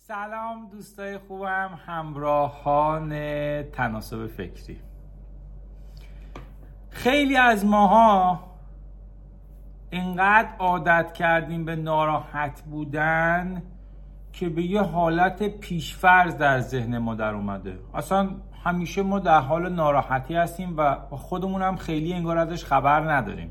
سلام دوستای خوبم، همراهان تناسب فکری. خیلی از ماها اینقدر عادت کردیم به ناراحت بودن که به یه حالت پیشفرض در ذهن ما در اومده. اصلا همیشه ما در حال ناراحتی هستیم و خودمون هم خیلی انگار ازش خبر نداریم.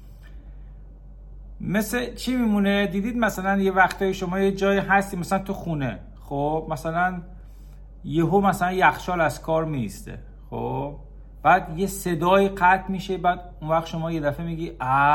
مثل چی میمونه؟ دیدید مثلا یه وقتایی شما یه جایی هستی، مثلا تو خونه، خب مثلا یهو مثلا یخچال از کار میسته، خب بعد یه صدای قطع میشه، بعد اون وقت شما یه دفعه میگی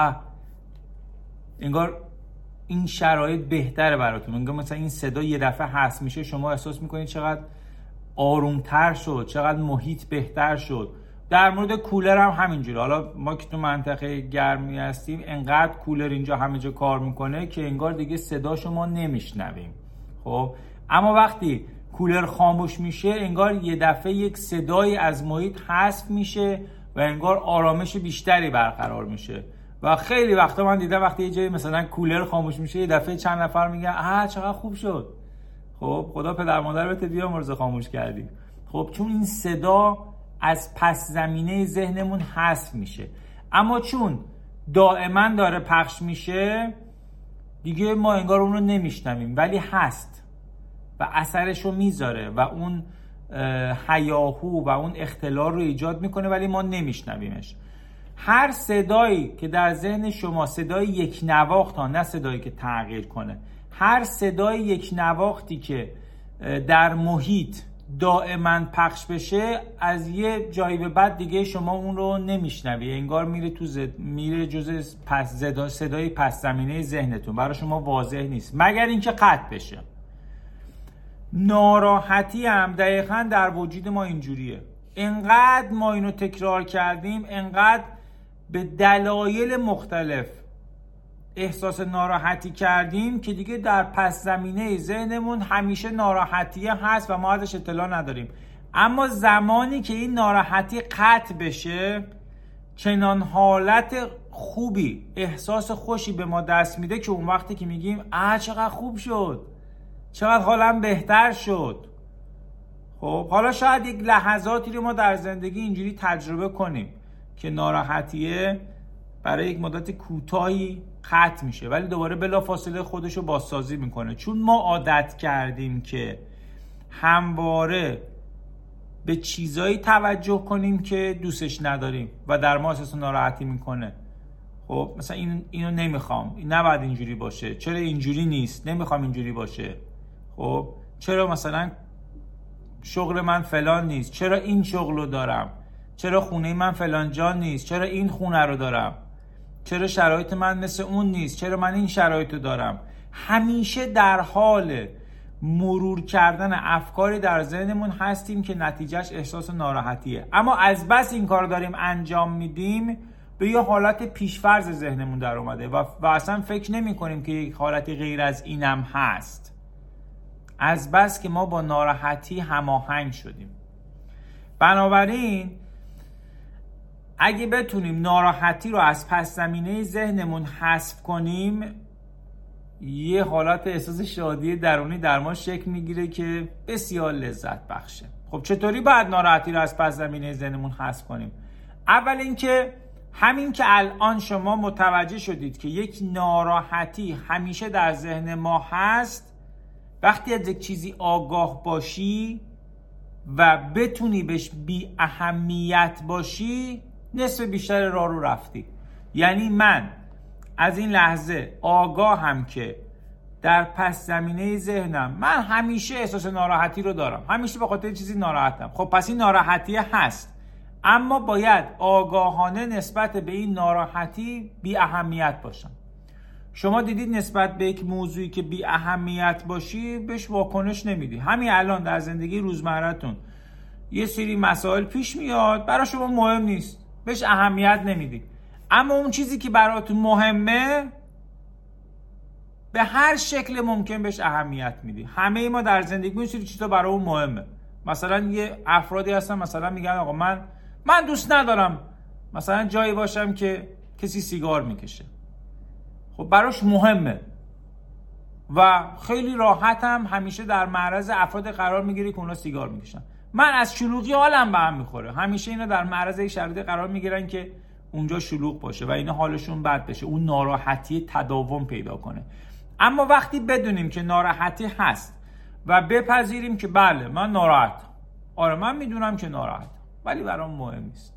انگار این شرایط بهتره براتون، انگار مثلا این صدا یه دفعه هست میشه، شما احساس میکنید چقدر آرومتر شد، چقدر محیط بهتر شد. در مورد کولر هم همینجوره. حالا ما که تو منطقه گرمی هستیم انقدر کولر اینجا همه جا کار میکنه که انگار دیگه صداشو ما نمیشنویم، خب اما وقتی کولر خاموش میشه انگار یه دفعه یک صدایی از محیط حذف میشه و انگار آرامش بیشتری برقرار میشه. و خیلی وقتا من دیدم وقتی یه جایی مثلا کولر خاموش میشه یه دفعه چند نفر میگن چقدر خوب شد، خب خدا پدر مادر بهت بیامرزه خاموش کردی. خب چون این صدا از پس زمینه ذهنمون حذف میشه، اما چون دائما داره پخش میشه دیگه ما انگار اون رو نمیشنویم، ولی هست و اثرش رو میذاره و اون هیاهو و اون اختلال رو ایجاد میکنه ولی ما نمیشنویمش. هر صدایی که در ذهن شما صدای یک نواخت ها، نه صدایی که تغییر کنه، هر صدای یک نواختی که در محیط دائما پخش بشه از یه جایی به بعد دیگه شما اون رو نمیشنوی، انگار میره جزء صدای پس زمینه ذهنتون، برای شما واضح نیست مگر اینکه قطع بشه. ناراحتی هم دقیقاً در وجود ما اینجوریه. انقدر ما اینو تکرار کردیم، انقدر به دلایل مختلف احساس ناراحتی کردیم که دیگه در پس زمینه ذهنمون همیشه ناراحتی هست و ما ازش اطلاع نداریم. اما زمانی که این ناراحتی قطع بشه چنان حالت خوبی، احساس خوشی به ما دست میده که اون وقتی که میگیم چقدر خوب شد، چقدر حالم بهتر شد. خب حالا شاید یک لحظاتی رو ما در زندگی اینجوری تجربه کنیم که ناراحتیه برای یک مدت کوتاهی قطع میشه ولی دوباره بلافاصله خودشو بازسازی میکنه، چون ما عادت کردیم که همواره به چیزایی توجه کنیم که دوستش نداریم و در ما احساس ناراحتی میکنه. خب مثلا اینو نمیخوام، این نباید اینجوری باشه، چرا اینجوری نیست، نمیخوام اینجوری باشه، خب چرا مثلا شغل من فلان نیست، چرا این شغلو دارم، چرا خونه من فلان جا نیست، چرا این خونه رو دارم، چرا شرایط من مثل اون نیست، چرا من این شرایطو دارم. همیشه در حال مرور کردن افکاری در ذهنمون هستیم که نتیجهش احساس ناراحتیه، اما از بس این کار داریم انجام میدیم به یه حالت پیشفرض ذهنمون در اومده و اصلا فکر نمی کنیم که یک حالتی غیر از اینم هست، از بس که ما با ناراحتی هماهنگ شدیم. بنابراین اگه بتونیم ناراحتی رو از پس زمینه ذهنمون حذف کنیم یه حالت احساس شادی درونی در ما شکل میگیره که بسیار لذت بخشه. خب چطوری باید ناراحتی رو از پس زمینه ذهنمون حذف کنیم؟ اول اینکه همین که الان شما متوجه شدید که یک ناراحتی همیشه در ذهن ما هست، وقتی از یک چیزی آگاه باشی و بتونی بهش بی اهمیت باشی نصف بیشتر راه رو رفتی. یعنی من از این لحظه آگاهم که در پس زمینه ذهنم من همیشه احساس ناراحتی رو دارم، همیشه به خاطر چیزی ناراحتم. خب پس این ناراحتی هست، اما باید آگاهانه نسبت به این ناراحتی بی اهمیت باشم. شما دیدید نسبت به یک موضوعی که بی اهمیت باشی بهش واکنش نمیدی. همین الان در زندگی روزمرتون یه سری مسائل پیش میاد برای شما مهم نیست، بهش اهمیت نمیدی، اما اون چیزی که براتون مهمه به هر شکل ممکن بهش اهمیت میدی. همه ما در زندگی یه سری چیزا برای اون مهمه. مثلا یه افرادی هستن مثلا میگن آقا من دوست ندارم مثلا جایی باشم که کسی سیگار میکشه. خب براش مهمه، و خیلی راحت هم همیشه در معرض افراد قرار میگیری که اونا سیگار میکشن. من از شلوغی حالم به هم میخوره، همیشه اینا در معرض این شرایط قرار میگیرن که اونجا شلوغ باشه و اینا حالشون بد بشه، اون ناراحتی تداوم پیدا کنه. اما وقتی بدونیم که ناراحتی هست و بپذیریم که بله من ناراحتم، آره من میدونم که ناراحتم ولی برام مهم نیست،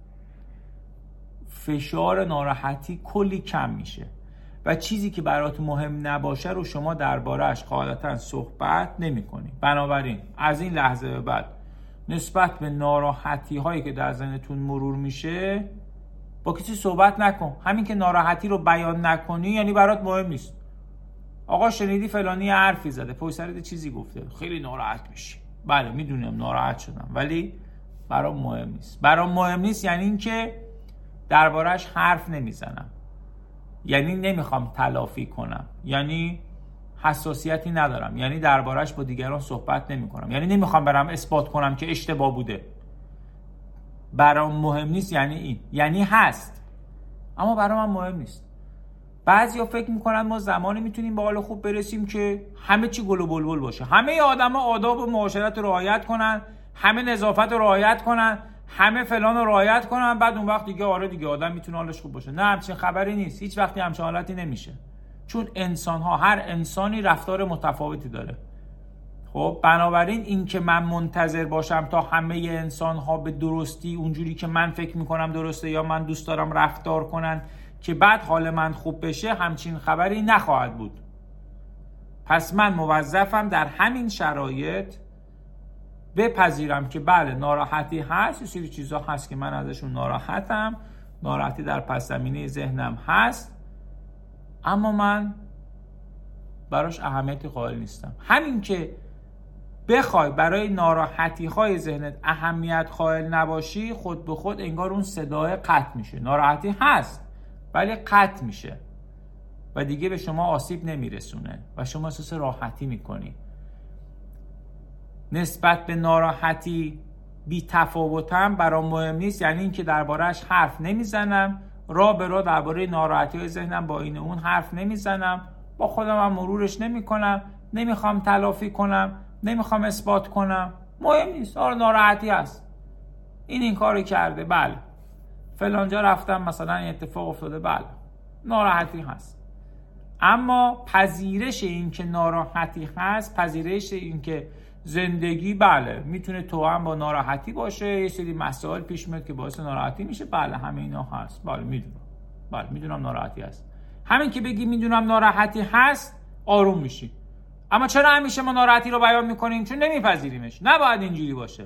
فشار ناراحتی کلی کم میشه و چیزی که برات مهم نباشه رو شما درباره‌اش غالباً صحبت نمی‌کنی. بنابراین از این لحظه به بعد نسبت به ناراحتی هایی که در ذهنتون مرور میشه با کسی صحبت نکن. همین که ناراحتی رو بیان نکنی یعنی برات مهم نیست. آقا شنیدی فلانی حرفی زده، پشت سرت چیزی گفته، خیلی ناراحت میشی. بله میدونم ناراحت شدم ولی برام مهم نیست. برام مهم نیست یعنی اینکه درباره‌اش حرف نمیزنم، یعنی نمیخوام تلافی کنم، یعنی حساسیتی ندارم، یعنی درباره‌اش با دیگران صحبت نمی‌کنم، یعنی نمیخوام برام اثبات کنم که اشتباه بوده. برام مهم نیست یعنی این، یعنی هست اما برام مهم نیست. بعضیا فکر میکنن ما زمانی میتونیم به حال خوب برسیم که همه چی گل و بلبل باشه، همه آدما آداب و معاشرت رو رعایت کنن، همه نظافت رو رعایت کنن، همه فلان رو رعایت کنن، بعد اون وقت دیگه آره دیگه آدم میتونه حالش خوب باشه. نه، همچین خبری نیست. هیچ وقتی همچین حالتی نمیشه، چون انسان‌ها، هر انسانی رفتار متفاوتی داره. خب بنابراین این که من منتظر باشم تا همه انسان‌ها به درستی اونجوری که من فکر میکنم درسته یا من دوست دارم رفتار کنن که بعد حال من خوب بشه، همچین خبری نخواهد بود. پس من موظفم در همین شرایط بپذیرم که بله ناراحتی هست، یه سری چیزا هست که من ازشون ناراحتم، ناراحتی در پس زمینه ذهنم هست، اما من براش اهمیتی قائل نیستم. همین که بخوای برای ناراحتی های ذهنت اهمیت قائل نباشی، خود به خود انگار اون صدای قطع میشه. ناراحتی هست ولی قطع میشه و دیگه به شما آسیب نمیرسونه و شما احساس راحتی میکنی. نسبت به ناراحتی بی تفاوتم، برام مهم نیست یعنی اینکه درباره‌اش حرف نمیزنم، راه به راه درباره ناراحتی ذهنم با این اون حرف نمیزنم، با خودم هم مرورش نمیکنم، نمیخوام تلافی کنم، نمیخوام اثبات کنم. مهم نیست، آره ناراحتی هست، این کارو کرده، بله فلانجا رفتم مثلا این اتفاق افتاده، بله ناراحتی هست. اما پذیرش این که ناراحتی هست، پذیرش این که زندگی بله میتونه توأم با ناراحتی باشه، یه سری مسائل پیش میاد که باعث ناراحتی میشه، بله همه اینا هست، بله میدونم، بله میدونم ناراحتی هست. همین که بگی میدونم ناراحتی هست آروم میشی. اما چرا همیشه ما ناراحتی رو بیان میکنیم؟ چون نمیپذیریمش. نباید اینجوری باشه.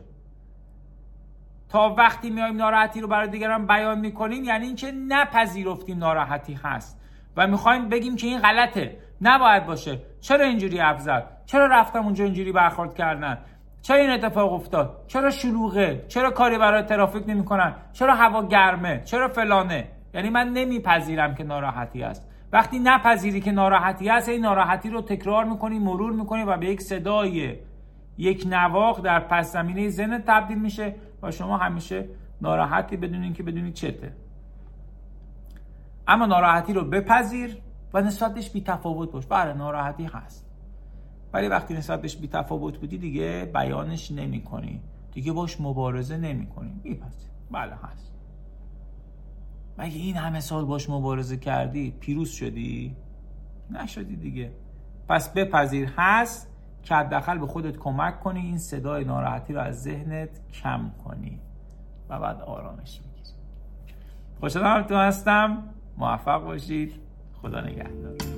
تا وقتی میایم ناراحتی رو برای دیگران بیان میکنیم یعنی اینکه نپذیرفتیم ناراحتی هست و میخوایم بگیم که این غلطه، نباید باشه، چرا اینجوری حرف زد، چرا رفتم اونجا اینجوری برخورد کردن، چرا این اتفاق افتاد، چرا شلوغه، چرا کاری برای ترافیک نمیکنن، چرا هوا گرمه، چرا فلانه. یعنی من نمیپذیرم که ناراحتی هست. وقتی نپذیری که ناراحتی هست، این ناراحتی رو تکرار میکنی، مرور میکنی و به یک صدای، یک نواق در پس زمینه ذهن تبدیل میشه و شما همیشه ناراحتی بدون اینکه بدونی چته. اما ناراحتی رو بپذیر و نسبتش بی تفاوت باش. بله ناراحتی هست ولی وقتی نسبتش بی تفاوت بودی دیگه بیانش نمی کنی، دیگه باش مبارزه نمی کنی، میپذیر بله هست. مگه این همه سال باش مبارزه کردی پیروز شدی؟ نشدی دیگه. پس بپذیر هست که حداقل به خودت کمک کنی این صدای ناراحتی رو از ذهنت کم کنی و بعد آرامش میگیری. خوشحالم تو هستم، موفق باشید، خدا نگهدار.